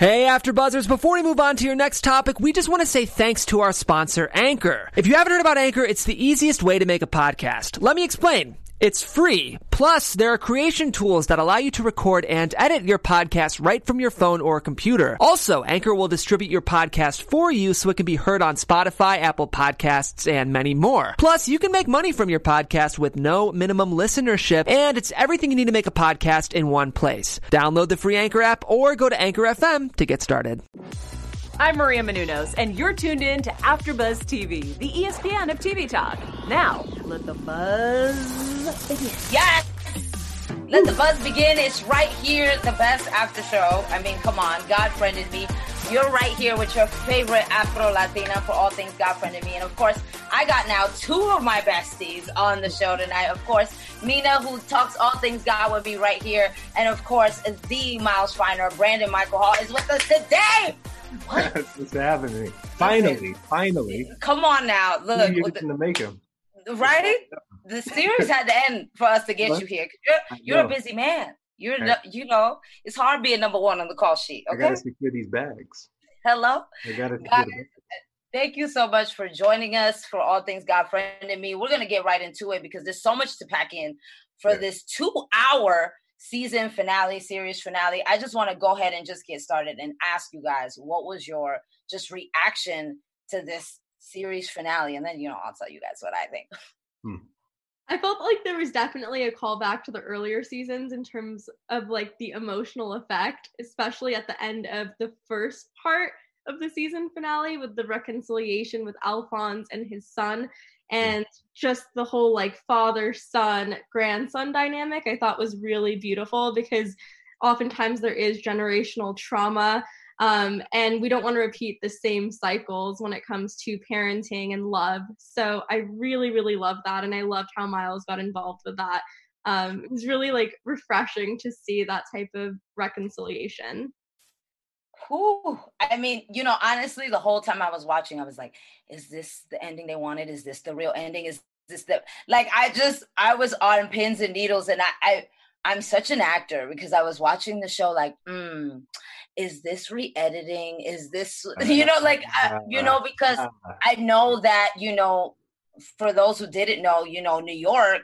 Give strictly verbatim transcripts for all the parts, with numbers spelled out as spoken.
Hey, AfterBuzzers, before we move on to your next topic, we just want to say thanks to our sponsor, Anchor. If you haven't heard about Anchor, it's the easiest way to make a podcast. Let me explain. It's free. Plus, there are creation tools that allow you to record and edit your podcast right from your phone or computer. Also, Anchor will distribute your podcast for you so it can be heard on Spotify, Apple Podcasts, and many more. Plus, you can make money from your podcast with no minimum listenership, and it's everything you need to make a podcast in one place. Download the free Anchor app or go to Anchor F M to get started. I'm Maria Menounos, and you're tuned in to AfterBuzz T V, the E S P N of T V talk. Now, let the buzz begin. Yes! Let the buzz begin. It's right here, the best after show. I mean, come on, God friended me. You're right here with your favorite Afro-Latina for all things God friended me. And of course, I got now two of my besties on the show tonight. Of course, Mina, who talks all things God with me right here. And of course, the Miles Finer, Brandon Michael Hall, is with us today. What? What's happening? Finally, finally. Come on now. Look. You're getting to make him. Right? The series had to end for us to get what? you here. You're, you're a busy man. You're, right. You know, it's hard being number one on the call sheet. Okay? I gotta secure these bags. Hello? I gotta secure Guys, the bags. Thank you so much for joining us for All Things God Friended Me. We're going to get right into it because there's so much to pack in for yeah. this two-hour season finale, series finale. I just want to go ahead and just get started and ask you guys, what was your just reaction to this series finale? And then, you know, I'll tell you guys what I think. Hmm. I felt like there was definitely a callback to the earlier seasons in terms of like the emotional effect, especially at the end of the first part of the season finale with the reconciliation with Alphonse and his son. And just the whole like father, son, grandson dynamic I thought was really beautiful because oftentimes there is generational trauma um, and we don't want to repeat the same cycles when it comes to parenting and love. So I really, really loved that. And I loved how Miles got involved with that. Um, it was really like refreshing to see that type of reconciliation. Whew. I mean, you know, honestly, the whole time I was watching, I was like, is this the ending they wanted? Is this the real ending? Is this the, like, I just, I was on pins and needles and I, I I'm such an actor because I was watching the show like, mm, is this re-editing? Is this, you know, like, I, you know, because I know that, you know, for those who didn't know, you know, New York,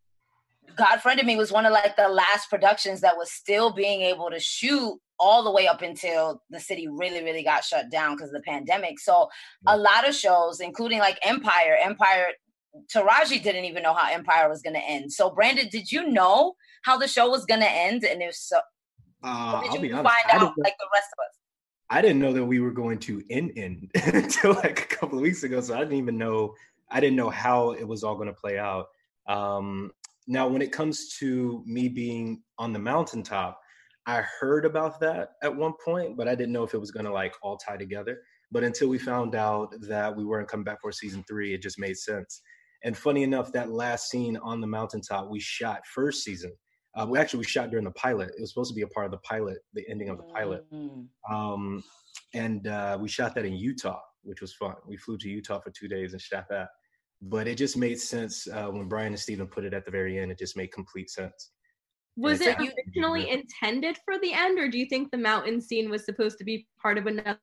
God Friended Me was one of like the last productions that was still being able to shoot all the way up until the city really, really got shut down because of the pandemic. So a lot of shows, including like Empire, Empire, Taraji didn't even know how Empire was going to end. So Brandon, did you know how the show was going to end? And if so, uh, did I'll you be honest, find out like the rest of us? I didn't know that we were going to end end until like a couple of weeks ago. So I didn't even know, I didn't know how it was all going to play out. Um, now, when it comes to me being on the mountaintop, I heard about that at one point, but I didn't know if it was going to like all tie together. But until we found out that we weren't coming back for season three, it just made sense. And funny enough, that last scene on the mountaintop, we shot first season. Uh, we actually, we shot during the pilot. It was supposed to be a part of the pilot, the ending of the pilot. Mm-hmm. Um, and uh, we shot that in Utah, which was fun. We flew to Utah for two days and shot that. But it just made sense uh, when Brian and Steven put it at the very end. It just made complete sense. Was it originally intended for the end, or do you think the mountain scene was supposed to be part of another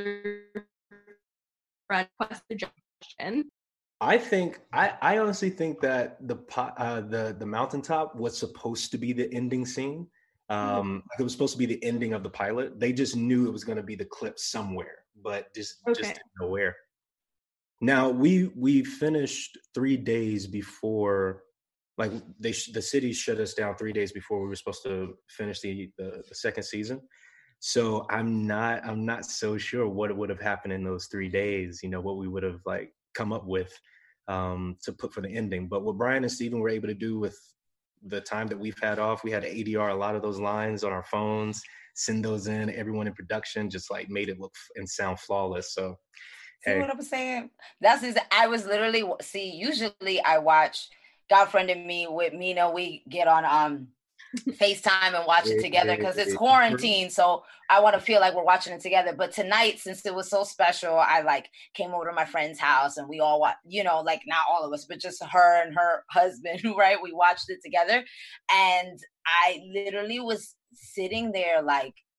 request suggestion? I think I, I honestly think that the uh, the the mountaintop was supposed to be the ending scene. Um, mm-hmm. It was supposed to be the ending of the pilot. They just knew it was going to be the clip somewhere, but just okay. just didn't know where. Now we we finished three days before. Like they, the city shut us down three days before we were supposed to finish the, the the second season. So I'm not I'm not so sure what would have happened in those three days. You know, what we would have like come up with um, to put for the ending. But what Brian and Steven were able to do with the time that we've had off, we had to A D R a lot of those lines on our phones, send those in. Everyone in production just like made it look and sound flawless. So, see hey. what I'm saying? That's I was literally see. Usually I watch God Friended Me with Mina. We get on um FaceTime and watch it together because it's quarantine. So I want to feel like we're watching it together. But tonight, since it was so special, I like came over to my friend's house and we all watched, you know, like not all of us, but just her and her husband, right? We watched it together. And I literally was sitting there like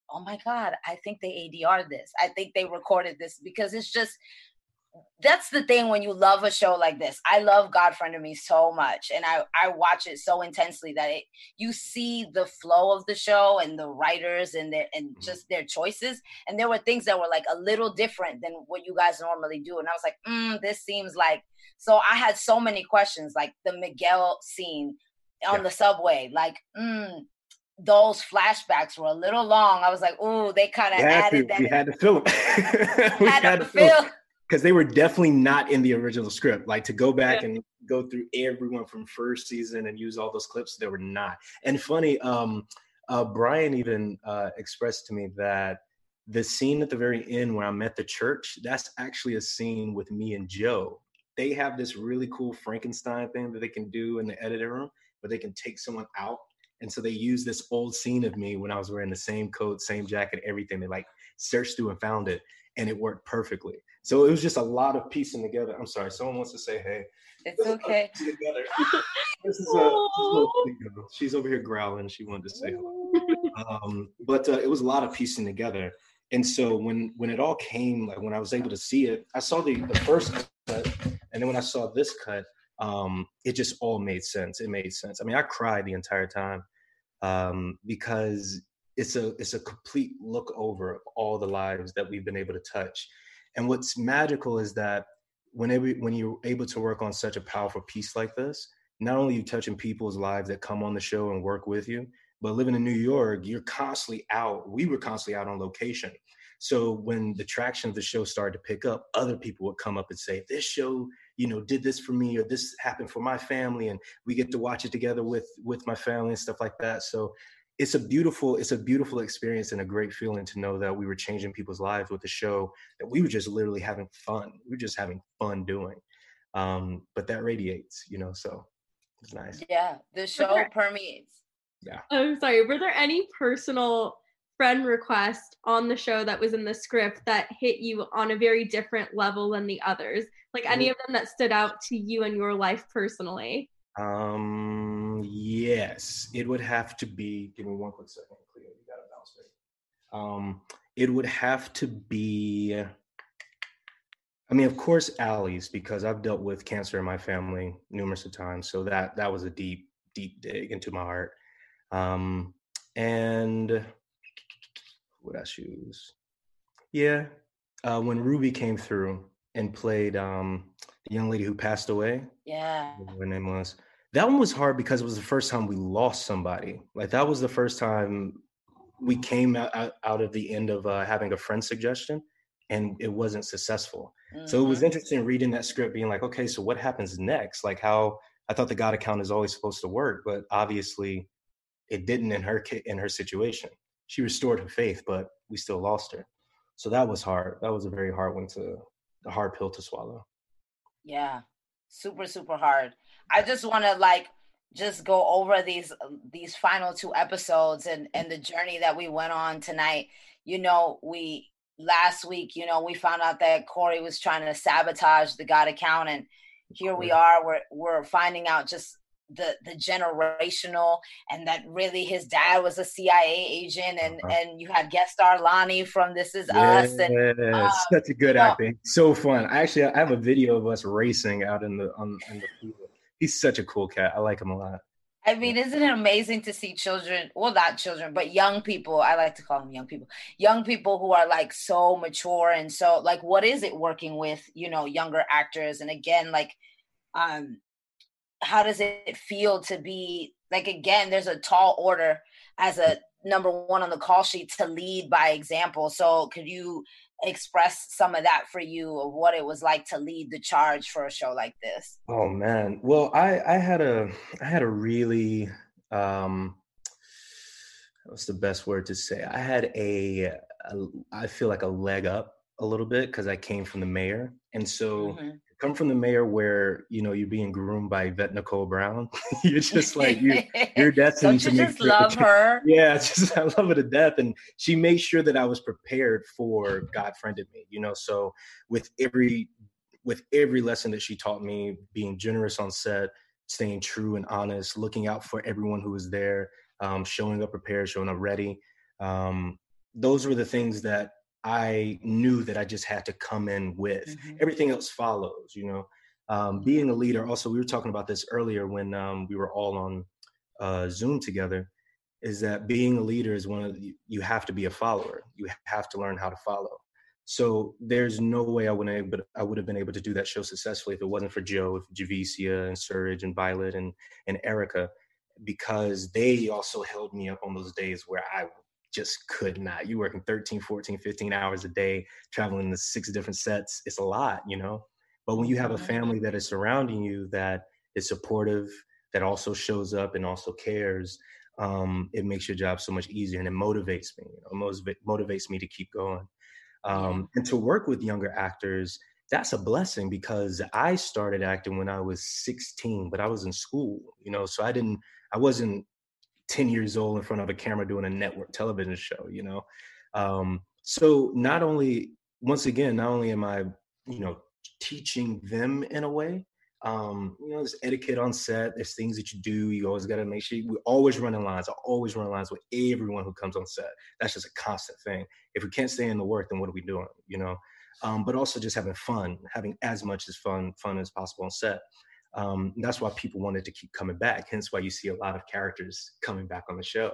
oh my God, I think they A D R'd this. I think they recorded this, because it's just, that's the thing when you love a show like this. I love God Friended Me so much, and I, I watch it so intensely that it, you see the flow of the show and the writers and their and just their choices. And there were things that were like a little different than what you guys normally do. And I was like, mm, this seems like, so I had so many questions, like the Miguel scene on yeah. the subway, like, mm, those flashbacks were a little long. I was like, ooh, they kind of added to, that. We had to film it. we had, had to, to film. Because they were definitely not in the original script. Like, to go back yeah. and go through everyone from first season and use all those clips, they were not. And funny, um, uh, Brian even uh, expressed to me that the scene at the very end where I'm at the church, that's actually a scene with me and Joe. They have this really cool Frankenstein thing that they can do in the editing room, where they can take someone out. And so they use this old scene of me when I was wearing the same coat, same jacket, everything. They like searched through and found it, and it worked perfectly. So it was just a lot of piecing together. I'm sorry, someone wants to say hey. It's okay. This is a, little girl. She's over here growling. She wanted to say hello. Um, but uh, it was a lot of piecing together. And so when when it all came, like when I was able to see it, I saw the, the first cut, and then when I saw this cut, um, it just all made sense. It made sense. I mean, I cried the entire time um, because it's a it's a complete look over of all the lives that we've been able to touch. And what's magical is that whenever when you're able to work on such a powerful piece like this, not only are you touching people's lives that come on the show and work with you, but living in New York, you're constantly out. We were constantly out on location. So when the traction of the show started to pick up, other people would come up and say, this show, you know, did this for me, or this happened for my family, and we get to watch it together with with my family and stuff like that. So it's a beautiful, it's a beautiful experience and a great feeling to know that we were changing people's lives with the show that we were just literally having fun. We were just having fun doing. Um, but that radiates, you know, so it's nice. Yeah, the show there, permeates. Yeah. I'm sorry, were there any personal friend request on the show that was in the script that hit you on a very different level than the others? Like any of them that stood out to you in your life personally? Um, yes, it would have to be, give me one quick second, Cleo, you got to bounce back. Um, it would have to be, I mean, of course, Allie's, because I've dealt with cancer in my family numerous of times. So that, that was a deep, deep dig into my heart. Um, and what else use? Yeah. Uh, when Ruby came through and played um, the young lady who passed away. Yeah. Her name was. That one was hard because it was the first time we lost somebody. Like that was the first time we came out, out, out of the end of uh, having a friend suggestion, and it wasn't successful. Mm-hmm. So it was interesting reading that script, being like, okay, so what happens next? Like how I thought the God account is always supposed to work, but obviously it didn't in her in her situation. She restored her faith, but we still lost her. So that was hard. That was a very hard one to, a hard pill to swallow. Yeah, super, super hard. I just want to like just go over these these final two episodes and and the journey that we went on tonight. You know, we last week, you know, we found out that Corey was trying to sabotage the God account, and here we are. We're we're finding out just the the generational, and that really his dad was a C I A agent, and uh-huh. and you had guest star Lonnie from This Is yes, Us, and uh, such a good acting, know, so fun. I actually I have a video of us racing out in the on in the field. He's such a cool cat. I like him a lot. I mean, isn't it amazing to see children, well, not children, but young people, I like to call them young people, young people who are like so mature. And so like, what is it working with, you know, younger actors? And again, like, um, how does it feel to be like, again, there's a tall order as a number one on the call sheet to lead by example. So could you express some of that for you of what it was like to lead the charge for a show like this? Oh man. Well, I, I had a, I had a really, um, what's the best word to say? I had a, a I feel like a leg up a little bit because I came from the mayor. And so mm-hmm. come from the mayor where, you know, you're being groomed by Yvette Nicole Brown. You're just like, you, you're destined to make just sure love her. Yeah, it's just, I love her to death. And she made sure that I was prepared for God Friended Me, you know? So with every, with every lesson that she taught me, being generous on set, staying true and honest, looking out for everyone who was there, um, showing up prepared, showing up ready. Um, those were the things that I knew that I just had to come in with. Mm-hmm. Everything else follows, you know. Um, being a leader, also, we were talking about this earlier when um, we were all on uh, Zoom together, is that being a leader is one of the, you have to be a follower. You have to learn how to follow. So there's no way I wouldn't, but I would have been able to do that show successfully if it wasn't for Joe, Javicia, and Surge, and Violet, and and Erica, because they also held me up on those days where I just could not. You working thirteen, fourteen, fifteen hours a day, traveling to six different sets. It's a lot, you know? But when you have a family that is surrounding you, that is supportive, that also shows up and also cares, um, it makes your job so much easier, and it motivates me. You know, it motivates me to keep going. Um, and to work with younger actors, that's a blessing, because I started acting when I was sixteen, but I was in school, you know, so I didn't, I wasn't ten years old in front of a camera doing a network television show, you know? Um, so not only, once again, not only am I, you know, teaching them in a way, um, you know, there's etiquette on set, there's things that you do, you always got to make sure, we always running lines, I always run lines with everyone who comes on set. That's just a constant thing. If we can't stay in the work, then what are we doing, you know? Um, but also just having fun, having as much as fun, fun as possible on set. Um, that's why people wanted to keep coming back. Hence why you see a lot of characters coming back on the show.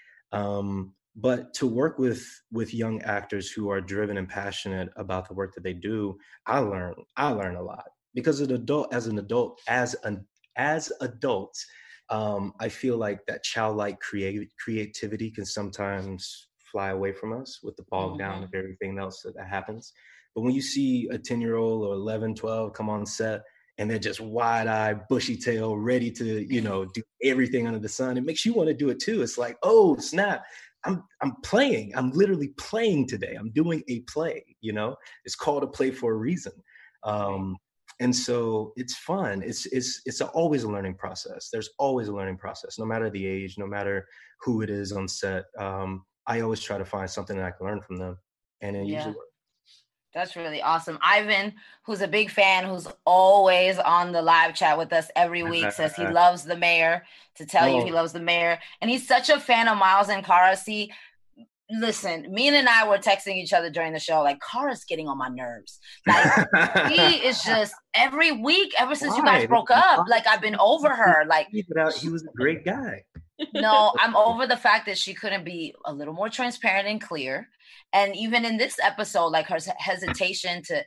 Um, but to work with with young actors who are driven and passionate about the work that they do, I learn I learn a lot, because as an adult, as an adult, as an as adults, um, I feel like that childlike create, creativity can sometimes fly away from us with the bog down of everything else that, that happens. But when you see a ten-year-old or eleven, twelve come on set, and they're just wide-eyed, bushy-tailed, ready to, you know, do everything under the sun, it makes you want to do it too. It's like, oh, snap, I'm I'm playing. I'm literally playing today. I'm doing a play, you know? It's called a play for a reason. Um, and so it's fun. It's it's it's a, always a learning process. There's always a learning process, no matter the age, no matter who it is on set. Um, I always try to find something that I can learn from them, and it yeah. usually works. That's really awesome. Ivan, who's a big fan, who's always on the live chat with us every week, says he loves the mayor, to tell oh. you he loves the mayor. And he's such a fan of Miles and Cara. See, listen, me and I were texting each other during the show, like, Cara's getting on my nerves. Like, he is just, every week, ever since Why? you guys broke up, like, I've been over her. Like, he was a great guy. No, I'm over the fact that she couldn't be a little more transparent and clear. And even in this episode, like, her hesitation to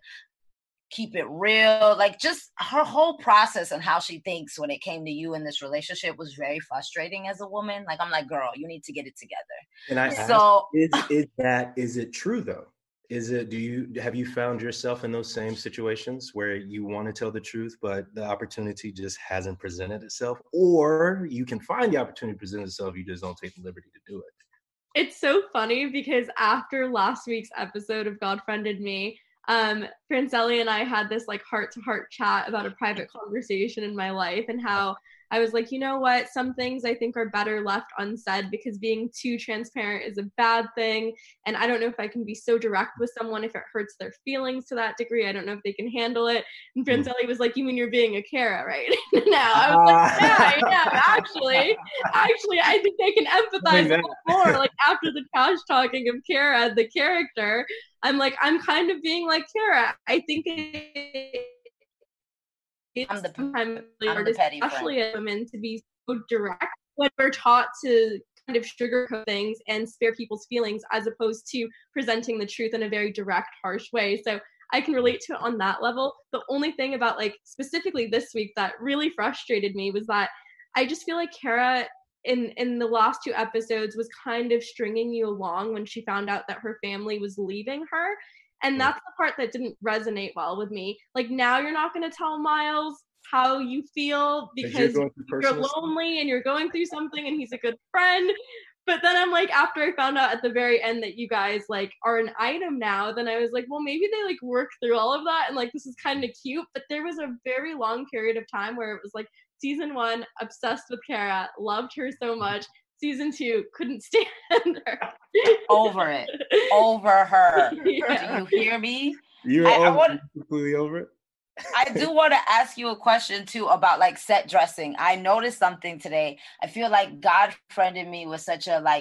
keep it real, like, just her whole process and how she thinks when it came to you in this relationship was very frustrating as a woman. Like, I'm like, girl, you need to get it together. And I so ask, is, is that, is it true though? Is it, do you, have you found yourself in those same situations where you want to tell the truth, but the opportunity just hasn't presented itself? Or you can find the opportunity to present itself, you just don't take the liberty to do it? It's so funny because after last week's episode of God Friended Me, um, Francelli and I had this like heart-to-heart chat about a private conversation in my life, and how I was like, you know what, some things I think are better left unsaid, because being too transparent is a bad thing. And I don't know if I can be so direct with someone if it hurts their feelings to that degree. I don't know if they can handle it. And Francelli was like, you mean you're being a Cara right now? I was like, yeah, yeah, actually, actually, I think I can empathize a little more. Like, after the trash talking of Cara, the character, I'm like, I'm kind of being like Cara. I think it, it's I'm the, I'm the petty especially friend. Women, to be so direct when we're taught to kind of sugarcoat things and spare people's feelings, as opposed to presenting the truth in a very direct, harsh way. So I can relate to it on that level. The only thing about, like, specifically this week that really frustrated me was that I just feel like Cara in in the last two episodes was kind of stringing you along when she found out that her family was leaving her. And that's the part that didn't resonate well with me. Like, now you're not going to tell Miles how you feel because you're, you're lonely and you're going through something, and he's a good friend. But then I'm like, after I found out at the very end that you guys, like, are an item now, then I was like, well, maybe they, like, work through all of that, and, like, this is kind of cute. But there was a very long period of time where it was like, season one, obsessed with Cara, loved her so much. Season two, couldn't stand her. Over it. Over her. Yeah. Do you hear me? You're I, over, I want, completely over it? I do want to ask you a question, too, about, like, set dressing. I noticed something today. I feel like God Friended Me was such a, like,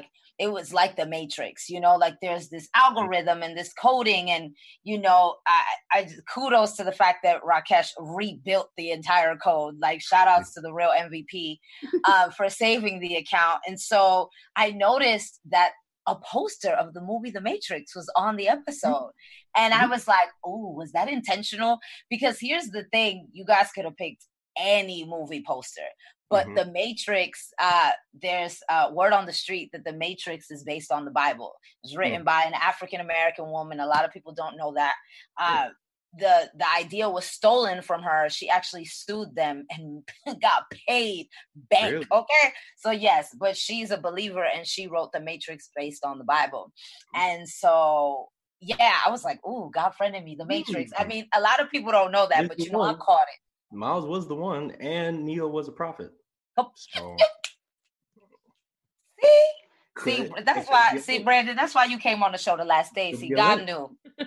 it was like the Matrix, you know, like there's this algorithm and this coding, and you know, I, I kudos to the fact that Rakesh rebuilt the entire code. Like shout outs to the real M V P uh, for saving the account. And so I noticed that a poster of the movie The Matrix was on the episode, and I was like, "Oh, was that intentional?" Because here's the thing: you guys could have picked any movie poster. But mm-hmm. The Matrix, uh, there's uh, word on the street that The Matrix is based on the Bible. It was written mm-hmm. by an African-American woman. A lot of people don't know that. Uh, the The idea was stolen from her. She actually sued them and got paid bank. Really? Okay? So yes, but she's a believer and she wrote The Matrix based on the Bible. And so, yeah, I was like, ooh, God friended me, The Matrix. Mm-hmm. I mean, a lot of people don't know that, it's but you know, one. I caught it. Miles was the one, and Neo was a prophet. Oh. So. see, see, that's why. See, Brandon, that's why you came on the show the last day. See, God knew. So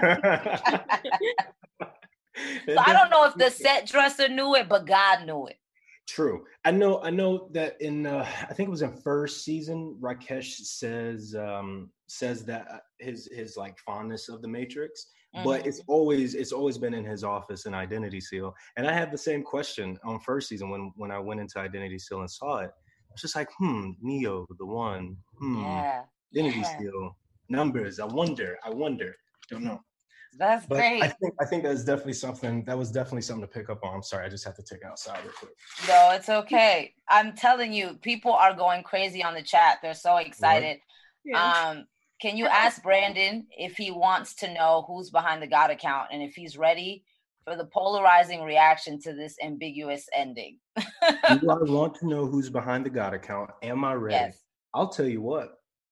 I don't know if the set dresser knew it, but God knew it. True. I know. I know that in. Uh, I think it was in first season. Rakesh says um, says that his his like fondness of the Matrix. Mm-hmm. But it's always it's always been in his office in Identity Seal. And I had the same question on first season when, when I went into Identity Seal and saw it. I was just like, hmm, Neo, the one. Hmm, yeah, Identity yeah. Seal. Numbers. I wonder. I wonder. Don't know. That's but great. I think I think that's definitely something that was definitely something to pick up on. I'm sorry, I just have to take it outside real quick. No, it's okay. I'm telling you, people are going crazy on the chat. They're so excited. Yeah. Um Can you ask Brandon if he wants to know who's behind the God account and if he's ready for the polarizing reaction to this ambiguous ending? Do I want to know who's behind the God account? Am I ready? Yes. I'll tell you what.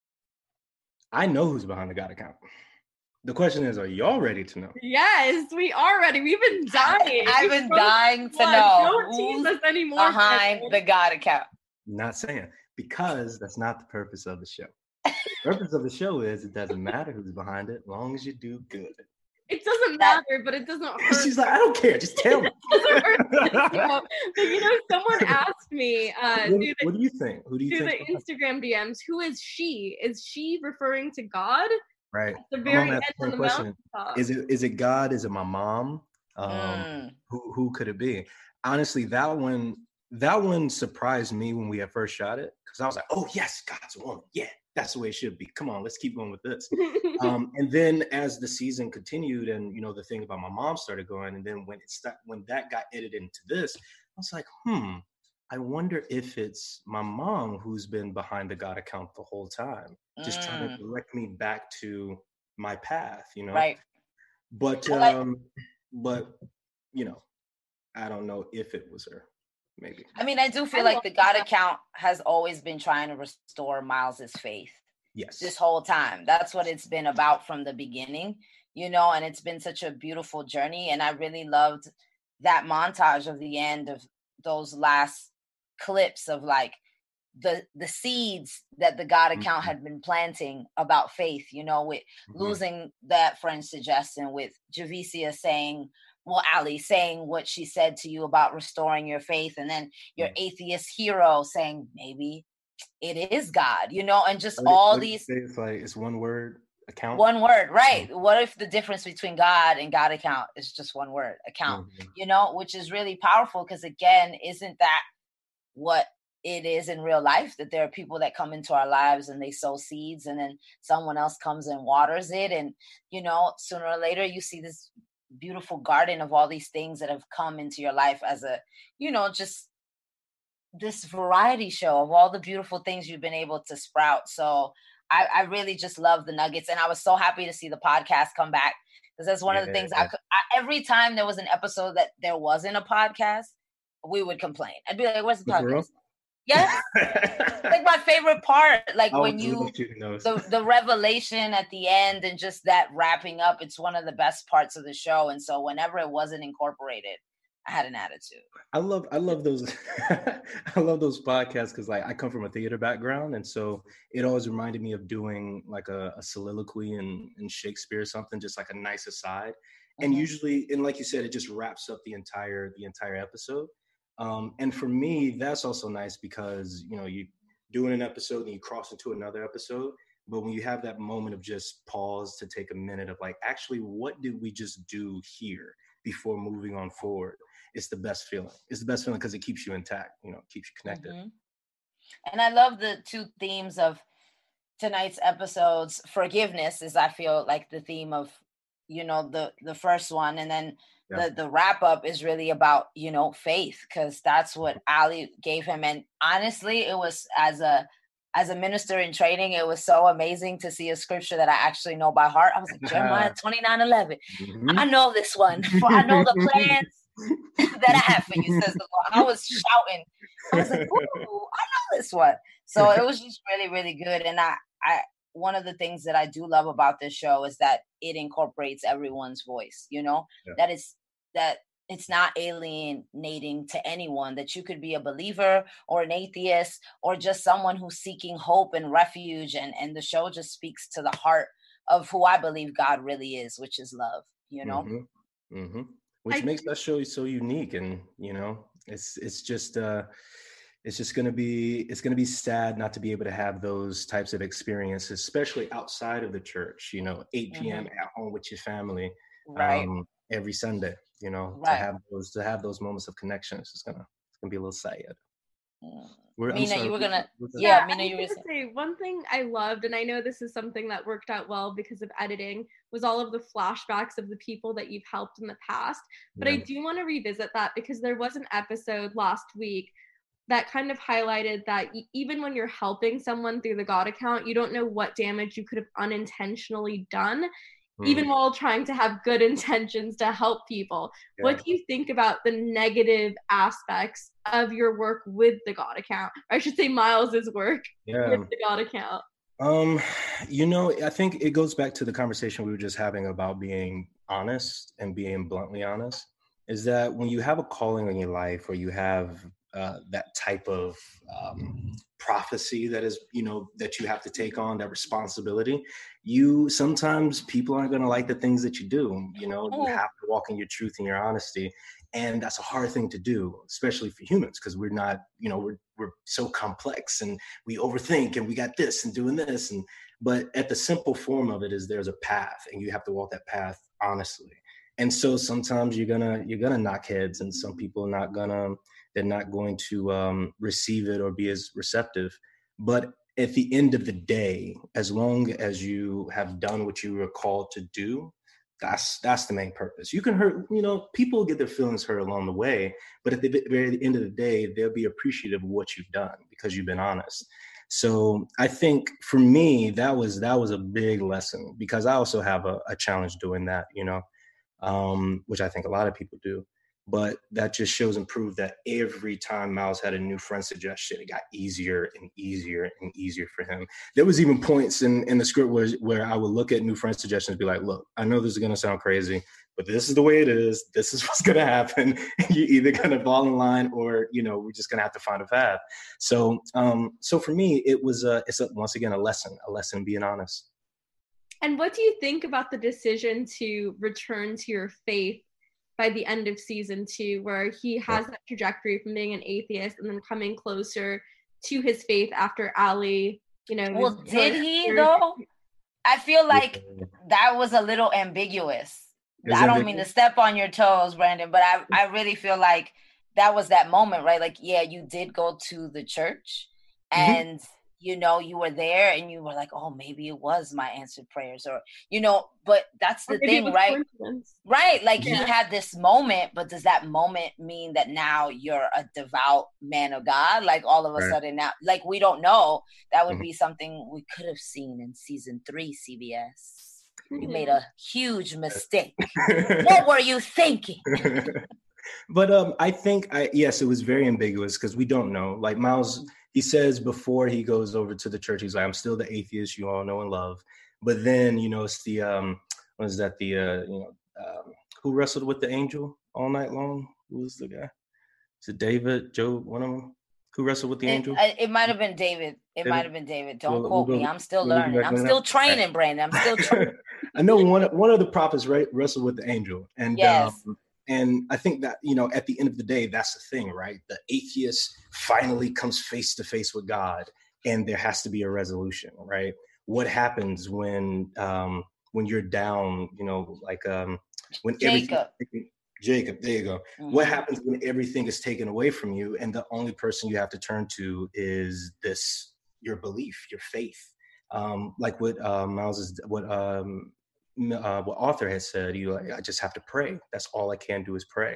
I know who's behind the God account. The question is, are y'all ready to know? Yes, we are ready. We've been dying. I've been dying to know who's behind the God account. Not saying, because that's not the purpose of the show. The purpose of the show is it doesn't matter who's behind it, as long as you do good. It doesn't matter, but it doesn't hurt. She's like, I don't care, just tell me. It doesn't hurt. You know, but you know, someone asked me, uh, what, the, what do you think? Who do you through think? the Instagram D Ms, who is she? Is she referring to God? Right. At the very end on the mountain top. Is it is it God? Is it my mom? Um, mm. Who who could it be? Honestly, that one that one surprised me when we had first shot it, because I was like, oh yes, God's a woman. Yeah. That's the way it should be. Come on, let's keep going with this. um, and then as the season continued, and you know the thing about my mom started going, and then when it st- when that got edited into this, I was like, hmm, I wonder if it's my mom who's been behind the God account the whole time, just mm. trying to direct me back to my path, you know. Right. But um, but you know, I don't know if it was her. Maybe. I mean, I do feel I like the God that. account has always been trying to restore Miles's faith. Yes. This whole time. That's what it's been about from the beginning, you know, and it's been such a beautiful journey. And I really loved that montage of the end of those last clips of like the the seeds that the God account mm-hmm. had been planting about faith, you know, with mm-hmm. losing that friend to Justin, with Javicia saying, well, Ali saying what she said to you about restoring your faith, and then your yeah. atheist hero saying maybe it is God, you know, and just what all these. It's like it's one word, account. One word, right? Oh. What if the difference between God and God account is just one word, account? Mm-hmm. You know, which is really powerful, because again, isn't that what it is in real life? That there are people that come into our lives and they sow seeds, and then someone else comes and waters it, and you know, sooner or later you see this beautiful garden of all these things that have come into your life as a, you know, just this variety show of all the beautiful things you've been able to sprout. So I, I really just love the nuggets, and I was so happy to see the podcast come back, because that's one yeah, of the things yeah. I, could, I every time there was an episode that there wasn't a podcast, we would complain. I'd be like, where's the podcast? Yeah, like my favorite part, like when you the, the revelation at the end and just that wrapping up, it's one of the best parts of the show. And so whenever it wasn't incorporated, I had an attitude. I love I love those I love those podcasts, because like I come from a theater background, and so it always reminded me of doing like a, a soliloquy in, in Shakespeare or something, just like a nice aside. Mm-hmm. And usually, and like you said, it just wraps up the entire the entire episode. Um, and for me, that's also nice, because, you know, you doing an episode and you cross into another episode. But when you have that moment of just pause to take a minute of like, actually, what did we just do here before moving on forward? It's the best feeling. It's the best feeling because it keeps you intact, you know, keeps you connected. Mm-hmm. And I love the two themes of tonight's episodes. Forgiveness is, I feel like, the theme of, you know, the, the first one. And then yeah. the, the wrap up is really about, you know, faith, because that's what Ali gave him. And honestly, it was as a, as a minister in training, it was so amazing to see a scripture that I actually know by heart. I was like, Jeremiah twenty-nine eleven. Mm-hmm. I know this one. For I know the plans that I have for you, says the Lord. I was shouting. I was like, ooh, I know this one. So it was just really, really good. And I, I, one of the things that I do love about this show is that it incorporates everyone's voice, you know, yeah. that it's, that it's not alienating to anyone, that you could be a believer or an atheist or just someone who's seeking hope and refuge. And, and the show just speaks to the heart of who I believe God really is, which is love, you know? Mm-hmm. Mm-hmm. Which I, makes that show so unique. And, you know, it's, it's just, uh, it's just going to be, it's going to be sad not to be able to have those types of experiences, especially outside of the church, you know, eight p.m. mm-hmm. at home with your family, right. um, every Sunday, you know, right. to have those, to have those moments of connection. It's just gonna, it's gonna be a little sad. Mm. We're, Mina, sorry, you were gonna, yeah, yeah Mina, you were gonna say one thing I loved, and I know this is something that worked out well because of editing, was all of the flashbacks of the people that you've helped in the past. But yeah. I do want to revisit that because there was an episode last week that kind of highlighted that even when you're helping someone through the God account, you don't know what damage you could have unintentionally done, mm. even while trying to have good intentions to help people. Yeah. What do you think about the negative aspects of your work with the God account? Or I should say Miles's work yeah. with the God account. Um, you know, I think it goes back to the conversation we were just having about being honest and being bluntly honest, is that when you have a calling in your life or you have Uh, that type of um, prophecy that is, you know, that you have to take on, that responsibility, you sometimes people aren't going to like the things that you do. You know, you have to walk in your truth and your honesty. And that's a hard thing to do, especially for humans, because we're not, you know, we're, we're so complex and we overthink and we got this and doing this. And but at the simple form of it is there's a path and you have to walk that path honestly. And so sometimes you're gonna you're gonna knock heads, and some people are not gonna they're not going to um, receive it or be as receptive. But at the end of the day, as long as you have done what you were called to do, that's that's the main purpose. You can hurt, you know, people get their feelings hurt along the way, but at the very end of the day, they'll be appreciative of what you've done because you've been honest. So I think for me, that was that was a big lesson, because I also have a, a challenge doing that, you know. Um, which I think a lot of people do. But that just shows and proves that every time Miles had a new friend suggestion, it got easier and easier and easier for him. There was even points in, in the script where, where I would look at new friend suggestions and be like, look, I know this is going to sound crazy, but this is the way it is. This is what's going to happen. You're either going to fall in line or, you know, we're just going to have to find a path. So, um, so for me, it was, a, it's a, once again, a lesson, a lesson in being honest. And what do you think about the decision to return to your faith by the end of season two, where he has that trajectory from being an atheist and then coming closer to his faith after Ali, you know? Well, did he though? I feel like that was a little ambiguous. Is I don't mean to step on your toes, Brandon, but I, I really feel like that was that moment, right? Like, yeah, you did go to the church and mm-hmm. you know, you were there and you were like, oh, maybe it was my answered prayers, or, you know, but that's the thing, right? Right. Like yeah. he had this moment, but does that moment mean that now you're a devout man of God? Like all of a right. sudden now, like we don't know. That would mm-hmm. be something we could have seen in season three, C B S. Mm-hmm. You made a huge mistake. What were you thinking? But um, I think, I yes, it was very ambiguous because we don't know. Like Miles, he says before he goes over to the church, he's like, I'm still the atheist you all know and love. But then, you know, it's the, um, what is that, the, uh, you know, um, who wrestled with the angel all night long? Who was the guy? Is it David, Job, one of them? Who wrestled with the it, angel? It might have been David. It David? might have been David. Don't we'll, quote we'll go, me. I'm still we'll learning. I'm still training, right. Brandon. I'm still training. I know one, one of the prophets right, wrestled with the angel. And yes. um, And I think that, you know, at the end of the day, that's the thing, right? The atheist finally comes face to face with God. and there has to be a resolution, right? What happens when um, when you're down? You know, like um, when Jacob. everything. Jacob, there you go. Mm-hmm. What happens when everything is taken away from you, and the only person you have to turn to is this, your belief, your faith? Um, like what uh, Miles is, what um, uh, what Arthur has said. You, like, I just have to pray. That's all I can do is pray.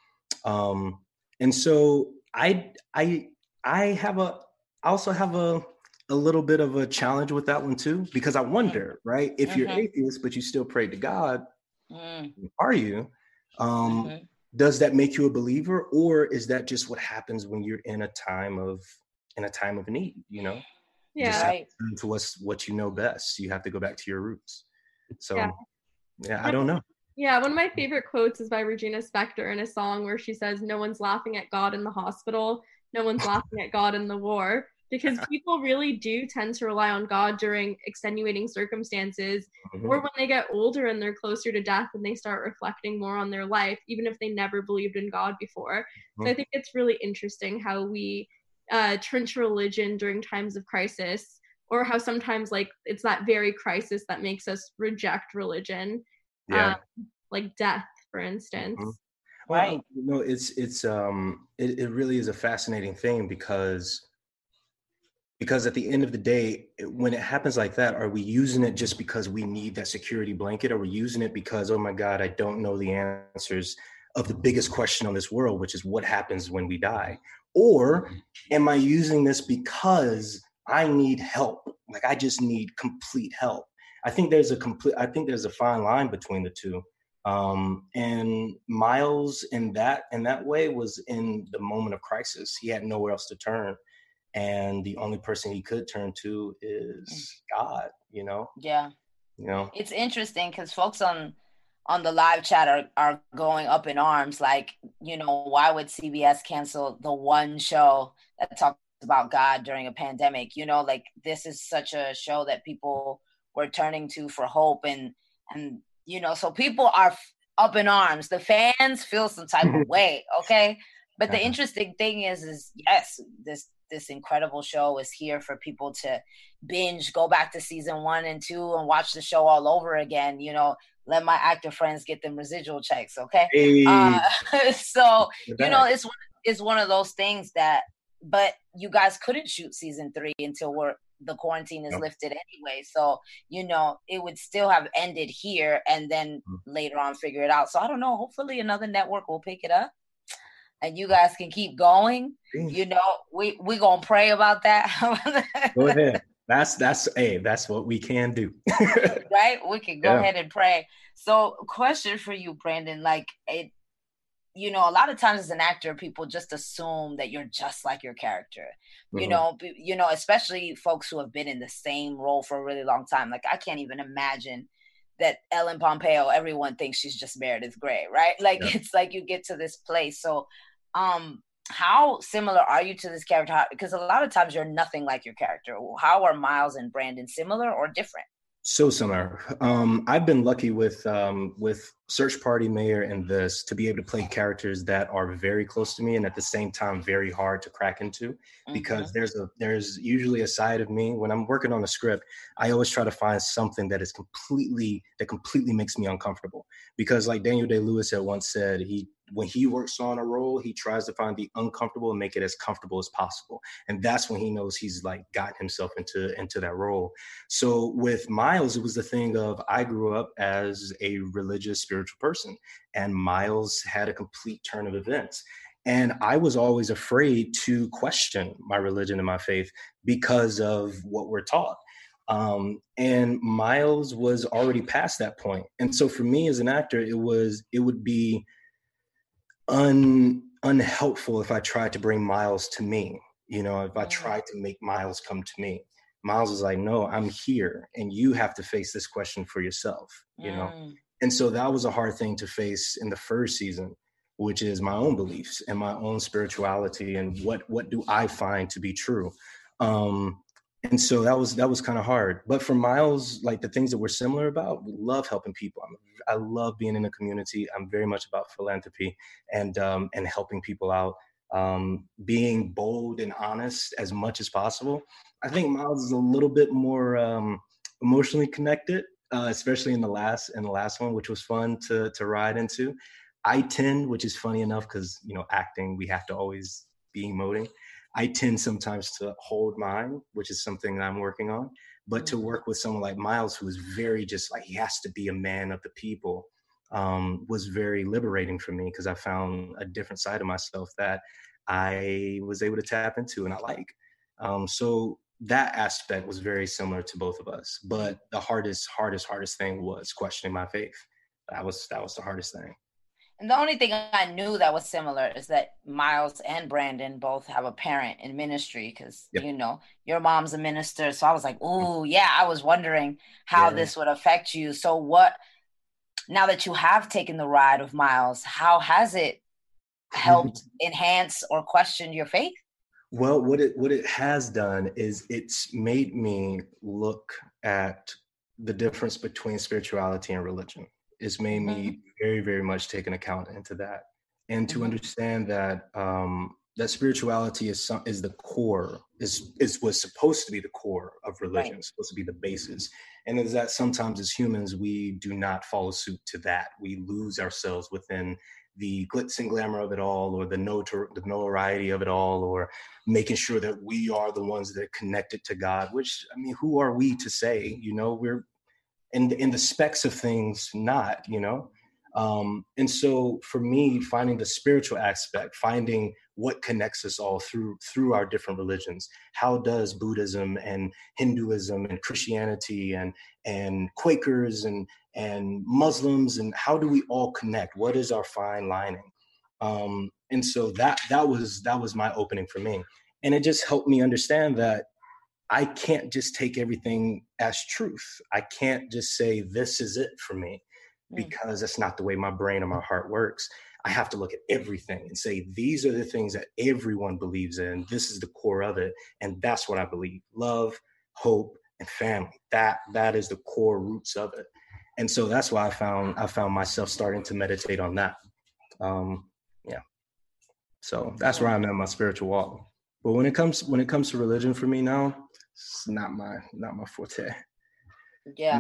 Um, and so I, I, I have a, I also have a, a little bit of a challenge with that one too, because I wonder, right? If mm-hmm. you're atheist but you still pray to God, mm. are you? Um, mm-hmm. Does that make you a believer, or is that just what happens when you're in a time of in a time of need? You know, yeah, you just right. have to turn to what's what you know best. You have to go back to your roots. So, yeah, yeah I don't know. Yeah, one of my favorite quotes is by Regina Spektor in a song where she says, "No one's laughing at God in the hospital. No one's laughing at God in the war." Because people really do tend to rely on God during extenuating circumstances, mm-hmm. or when they get older and they're closer to death and they start reflecting more on their life, even if they never believed in God before. Mm-hmm. So I think it's really interesting how we uh, turn to religion during times of crisis, or how sometimes like it's that very crisis that makes us reject religion, yeah. um, like death, for instance. Mm-hmm. Well, right. You know, it's it's um it, it really is a fascinating thing because. Because at the end of the day, when it happens like that, are we using it just because we need that security blanket? Or are we using it because, oh my God, I don't know the answers of the biggest question on this world, which is what happens when we die? Or am I using this because I need help? Like I just need complete help. I think there's a complete, I think there's a fine line between the two. Um, and Miles in that, in that way was in the moment of crisis. He had nowhere else to turn. And the only person he could turn to is God, you know? Yeah. You know? It's interesting because folks on on the live chat are, are going up in arms. Like, you know, why would C B S cancel the one show that talks about God during a pandemic? You know, like this is such a show that people were turning to for hope. And, and you know, so people are up in arms. The fans feel some type of way, okay? But the uh-huh. interesting thing is, is yes, this this incredible show is here for people to binge, go back to season one and two and watch the show all over again. You know, let my actor friends get them residual checks, okay? Hey. Uh, so, you know, it's, it's one of those things that, but you guys couldn't shoot season three until we're, the quarantine is nope. lifted anyway. So, you know, it would still have ended here and then mm. later on figure it out. So I don't know, hopefully another network will pick it up. And you guys can keep going. You know, we we gonna pray about that. Go ahead. That's that's hey, that's what we can do. Right? We can go yeah. ahead and pray. So, question for you, Brandon. Like, it, you know, a lot of times as an actor, people just assume that you're just like your character. Mm-hmm. You know, you know, especially folks who have been in the same role for a really long time. Like, I can't even imagine that Ellen Pompeo, everyone thinks she's just Meredith Grey, right? Like, yeah. It's like you get to this place. So, um, how similar are you to this character? Because a lot of times you're nothing like your character. How are Miles and Brandon similar or different? So similar. Um, I've been lucky with um, with Search Party, Mayor, and this to be able to play characters that are very close to me and at the same time very hard to crack into, because mm-hmm. there's a there's usually a side of me when I'm working on a script. I always try to find something that is completely that completely makes me uncomfortable, because like Daniel Day-Lewis had once said, he when he works on a role, he tries to find the uncomfortable and make it as comfortable as possible. And that's when he knows he's like gotten himself into, into that role. So with Miles, it was the thing of, I grew up as a religious, spiritual person, and Miles had a complete turn of events. And I was always afraid to question my religion and my faith because of what we're taught. Um, and Miles was already past that point. And so for me as an actor, it was, it would be un unhelpful if I tried to bring Miles to me. You know, if I tried to make Miles come to me. Miles is like, no, I'm here and you have to face this question for yourself, you know? Mm. And so that was a hard thing to face in the first season, which is my own beliefs and my own spirituality and what what do I find to be true. Um, and so that was that was kind of hard. But for Miles, like the things that we're similar about, we love helping people. I'm, I love being in a community. I'm very much about philanthropy and um, and helping people out. um, being bold and honest as much as possible. I think Miles is a little bit more um, emotionally connected, uh, especially in the last in the last one, which was fun to to ride into. I tend, which is funny enough, because you know, acting, we have to always be emoting. I tend sometimes to hold mine, which is something that I'm working on. But to work with someone like Miles, who is very just like, he has to be a man of the people, um, was very liberating for me, because I found a different side of myself that I was able to tap into and I like. Um, so that aspect was very similar to both of us. But the hardest, hardest, hardest thing was questioning my faith. That was that was the hardest thing. And the only thing I knew that was similar is that Miles and Brandon both have a parent in ministry, because, yep. you know, your mom's a minister. So I was like, oh, yeah, I was wondering how yeah. this would affect you. So what, now that you have taken the ride of Miles, how has it helped enhance or question your faith? Well, what it what it has done is it's made me look at the difference between spirituality and religion. It's made mm-hmm. me very, very much take an account into that, and to mm-hmm. understand that um, that spirituality is some, is the core, is is was supposed to be the core of religion, right. It's supposed to be the basis, and is that sometimes as humans we do not follow suit to that. We lose ourselves within the glitz and glamour of it all, or the notor- the notoriety of it all, or making sure that we are the ones that are connected to God. Which, I mean, who are we to say? You know, we're in the, in the specs of things, not, you know? Um, and so for me, finding the spiritual aspect, finding what connects us all through through our different religions. How does Buddhism and Hinduism and Christianity and and Quakers and and Muslims, and how do we all connect? What is our fine lining? Um, and so that that was that was my opening for me. And it just helped me understand that I can't just take everything as truth. I can't just say this is it for me, because that's not the way my brain or my heart works. I have to look at everything and say, these are the things that everyone believes in. This is the core of it. And that's what I believe. Love, hope, and family. That that is the core roots of it. And so that's why I found I found myself starting to meditate on that. Um, yeah. So that's where I'm at in my spiritual walk. But when it comes when it comes to religion for me now, it's not my not my forte. Yeah.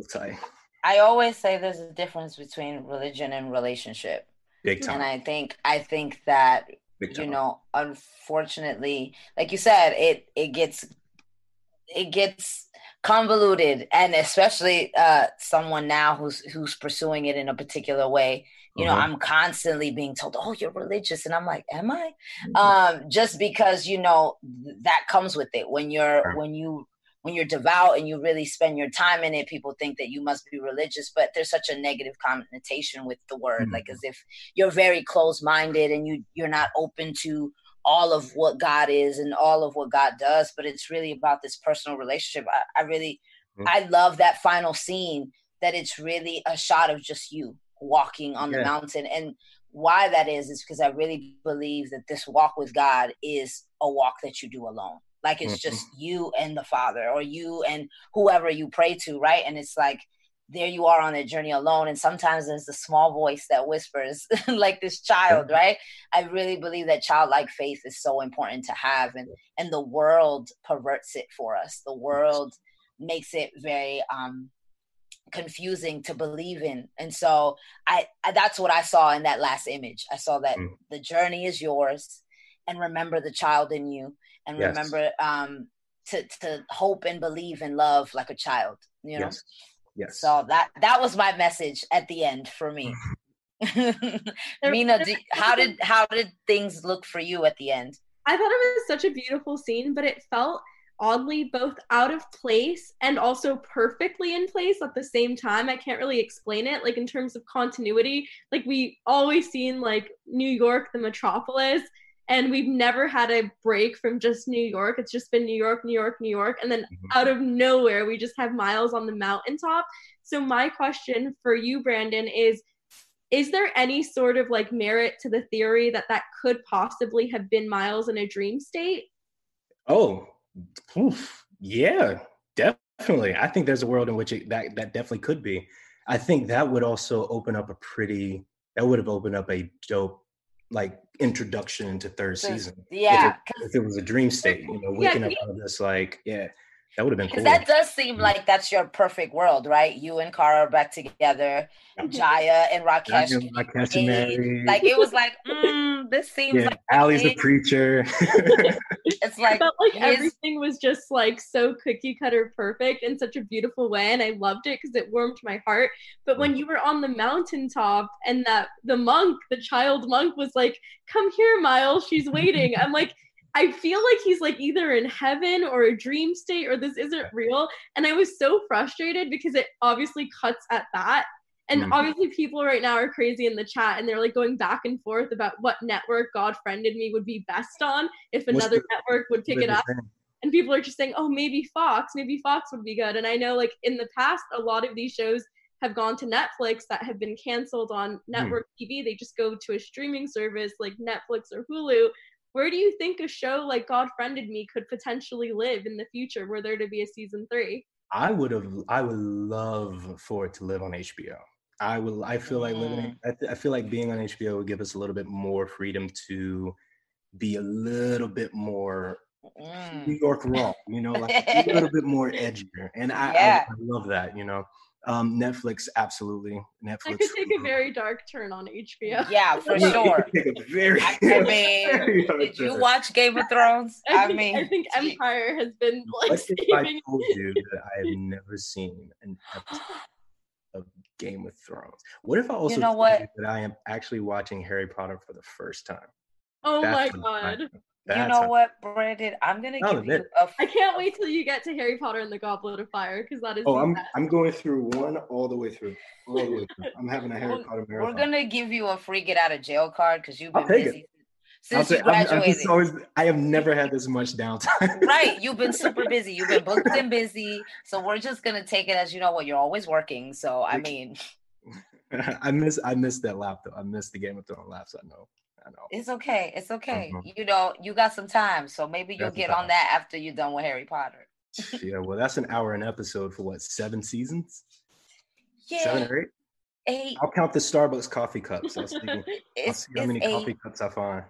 I always say there's a difference between religion and relationship. Big time. And I think I think that you know, unfortunately, like you said, it it gets it gets convoluted, and especially uh, someone now who's who's pursuing it in a particular way. You know, uh-huh. I'm constantly being told, "Oh, you're religious," and I'm like, "Am I?" Mm-hmm. Um, just because you know that comes with it. When you're sure. when you when you're devout and you really spend your time in it, people think that you must be religious, but there's such a negative connotation with the word, mm-hmm. like as if you're very closed-minded and you you're not open to all of what God is and all of what God does. But it's really about this personal relationship. I, I really, mm-hmm. I love that final scene, that it's really a shot of just you walking on yeah. the mountain. And why that is, is because I really believe that this walk with God is a walk that you do alone. Like it's mm-hmm. just you and the Father, or you and whoever you pray to, right? And it's like, there you are on that journey alone. And sometimes there's the small voice that whispers, like this child, right? I really believe that childlike faith is so important to have. And, and the world perverts it for us. The world makes it very um, confusing to believe in. And so I, I that's what I saw in that last image. I saw that mm. the journey is yours, and remember the child in you, and yes. remember um, to, to hope and believe and love like a child, you know? Yes. Yes. So that that was my message at the end for me. Mina, do, how did how did things look for you at the end? I thought it was such a beautiful scene, but it felt oddly both out of place and also perfectly in place at the same time. I can't really explain it, like in terms of continuity. Like we always seen like New York, the metropolis, and we've never had a break from just New York. It's just been New York, New York, New York. And then mm-hmm. out of nowhere, we just have Miles on the mountaintop. So my question for you, Brandon, is, is there any sort of like merit to the theory that that could possibly have been Miles in a dream state? Oh, oof, yeah, definitely. I think there's a world in which it, that, that definitely could be. I think that would also open up a pretty, that would have opened up a dope like introduction into third season. Yeah, if it, if it was a dream state, you know, waking yeah, up out of this, like, yeah, that would have been cool. That does seem mm-hmm. like that's your perfect world, right? You and Kara are back together, Jaya and Rakesh, and Rakesh and Mary. Like it was like, mm, this seems yeah, like Allie's a preacher. It's like, but like his... everything was just like so cookie cutter perfect in such a beautiful way, and I loved it because it warmed my heart. But when you were on the mountaintop and that the monk, the child monk, was like, "Come here, Miles, she's waiting," I'm like, I feel like he's like either in heaven or a dream state or this isn't real. And I was so frustrated because it obviously cuts at that. And mm-hmm. obviously people right now are crazy in the chat and they're like going back and forth about what network God Friended Me would be best on if another the, network would pick it up. And people are just saying, oh, maybe Fox, maybe Fox would be good. And I know like in the past, a lot of these shows have gone to Netflix that have been canceled on network mm. T V. They just go to a streaming service like Netflix or Hulu. Where do you think a show like God Friended Me could potentially live in the future were there to be a season three? I would have, I would love for it to live on H B O. I will, I feel like living, I, th- I feel like being on H B O would give us a little bit more freedom to be a little bit more mm. New York raw, you know, like a little bit more edgier. And I, yeah. I, I love that, you know. Um, Netflix, absolutely. Netflix. I could take a very dark turn on H B O. Yeah, for sure. Take a very, I mean, did turn. you watch Game of Thrones? I, I think, mean, I think Empire has been like. What if I told you that I have never seen an episode of Game of Thrones? What if I also you know told what? you that I am actually watching Harry Potter for the first time? Oh That's my god. You know what, Brandon? I'm gonna give you a. F- I can't wait till you get to Harry Potter and the Goblet of Fire because that is. Oh, I'm best. I'm going through one all the way through. All the way through. I'm having a Harry we're, Potter marathon. We're gonna give you a free get out of jail card because you've been busy it. since say, you graduated. I'm, I'm always, I have never had this much downtime. Right, you've been super busy. You've been booked and busy. So we're just gonna take it as you know what you're always working. So I mean, I miss I miss that lap though. I miss the Game of Thrones laps. I know. I know. It's okay. It's okay. Mm-hmm. You know, you got some time, so maybe you'll that's get on that after you're done with Harry Potter. Yeah, well, that's an hour an episode for what, seven seasons? Yeah. Seven or eight? Eight. I'll count the Starbucks coffee cups. I'll see, I'll see how many eight. coffee cups I find.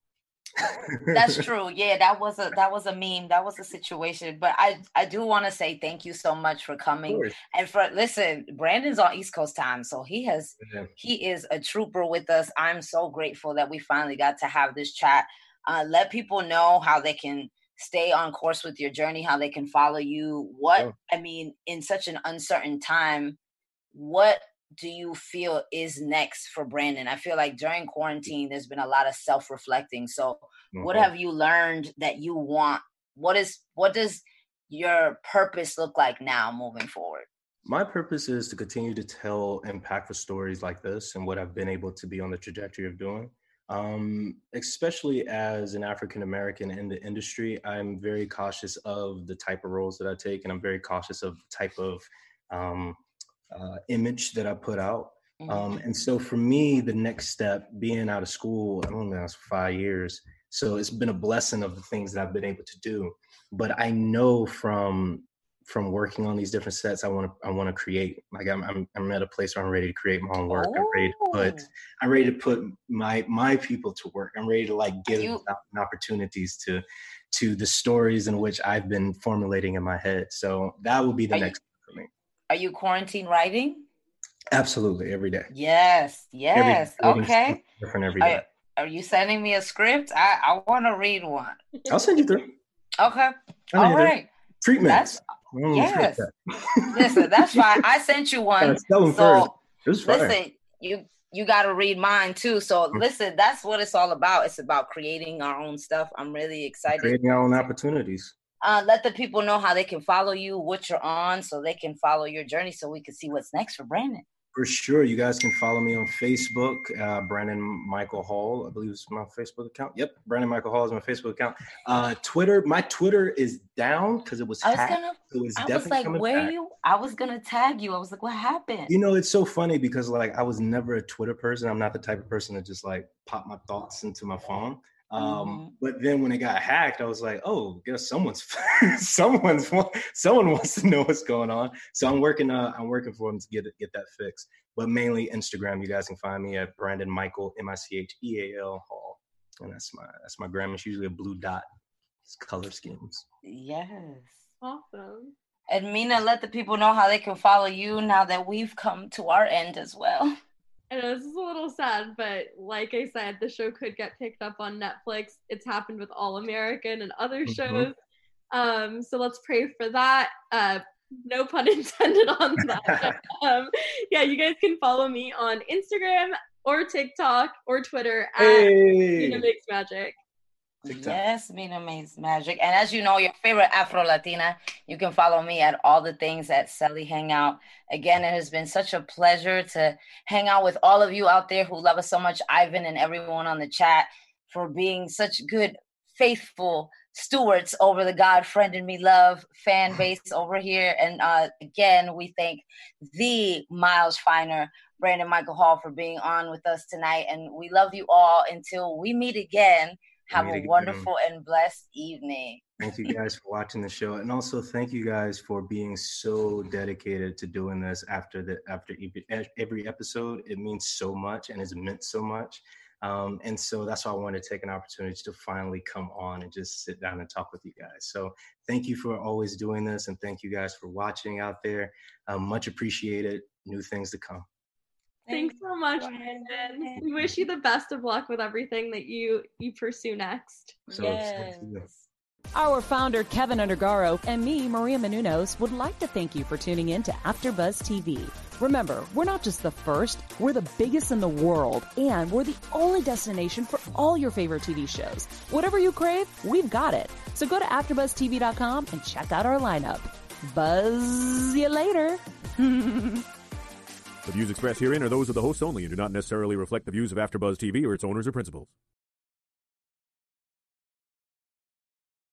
That's true. Yeah, that was a that was a meme. That was a situation. But I I do want to say thank you so much for coming and for listen. Brandon's on East Coast time, so he has yeah. he is a trooper with us. I'm so grateful that we finally got to have this chat. Uh, let people know how they can stay on course with your journey, how they can follow you. What oh. I mean, in such an uncertain time, what do you feel is next for Brandon? I feel like during quarantine, there's been a lot of self-reflecting. So mm-hmm. what have you learned that you want? What is, what does your purpose look like now moving forward? My purpose is to continue to tell impactful stories like this and what I've been able to be on the trajectory of doing. Um, especially as an African-American in the industry, I'm very cautious of the type of roles that I take, and I'm very cautious of the type of, um, Uh, image that I put out. Mm-hmm. Um, and so for me, the next step, being out of school, I don't know, it's five years. So it's been a blessing of the things that I've been able to do. But I know from from working on these different sets, I want to I want to create. Like I'm, I'm I'm at a place where I'm ready to create my own work. Oh. I'm ready to put I'm ready to put my my people to work. I'm ready to like give you- them opportunities to to the stories in which I've been formulating in my head. So that will be the Are next. You- Are you quarantine writing? Absolutely, every day. Yes, yes. Every, okay. Different every day. Are, are you sending me a script? I, I want to read one. I'll send you through. Okay. All right. Treatments. That's, yes. Listen, that's fine. I sent you one. So first. It was fine. Listen, you you got to read mine too. So listen, that's what it's all about. It's about creating our own stuff. I'm really excited. Creating our own opportunities. Uh, let the people know how they can follow you, what you're on, so they can follow your journey so we can see what's next for Brandon. For sure. You guys can follow me on Facebook, uh, Brandon Michael Hall. I believe it's my Facebook account. Yep. Brandon Michael Hall is my Facebook account. Uh, Twitter, my Twitter is down because it was I was hacked. gonna, so it's I definitely was like, coming where back. you? I was going to tag you. I was like, what happened? You know, it's so funny because like I was never a Twitter person. I'm not the type of person to just like pop my thoughts into my phone. Um, Mhm. But then when it got hacked, I was like, oh, guess someone's someone's someone wants to know what's going on. So I'm working uh, I'm working for them to get it, get that fixed. But mainly Instagram. You guys can find me at Brandon Michael M I C H E A L Hall, and that's my that's my gram. It's usually a blue dot. It's color schemes. Yes. Awesome. And Mina, let the people know how they can follow you now that we've come to our end as well. I know this is a little sad, but like I said, the show could get picked up on Netflix. It's happened with All American and other Mhm. shows. Um, so let's pray for that. Uh, no pun intended on that. um, yeah, you guys can follow me on Instagram or TikTok or Twitter at Hey. Mina Makes Magic. TikTok. Yes, Mina Makes Magic. And as you know, your favorite Afro Latina, you can follow me at all the things at Selly Hangout. Again, it has been such a pleasure to hang out with all of you out there who love us so much. Ivan and everyone on the chat for being such good, faithful stewards over the God Friend and Me Love fan base over here. And uh, again, we thank the Miles Finer, Brandon Michael Hall, for being on with us tonight. And we love you all until we meet again. Have Meet a again. wonderful and blessed evening. Thank you guys for watching the show, and also thank you guys for being so dedicated to doing this after the after every- every episode. It means so much, and it's meant so much. Um, and so that's why I wanted to take an opportunity to finally come on and just sit down and talk with you guys. So thank you for always doing this, and thank you guys for watching out there. Um, much appreciated. New things to come. Thanks so much, Brandon. We wish you the best of luck with everything that you you pursue next. So Yes. thank you. Our founder, Kevin Undergaro, and me, Maria Menounos, would like to thank you for tuning in to AfterBuzz T V. Remember, we're not just the first, we're the biggest in the world, and we're the only destination for all your favorite T V shows. Whatever you crave, we've got it. So go to after buzz T V dot com and check out our lineup. Buzz you later. The views expressed herein are those of the hosts only and do not necessarily reflect the views of AfterBuzz T V or its owners or principals.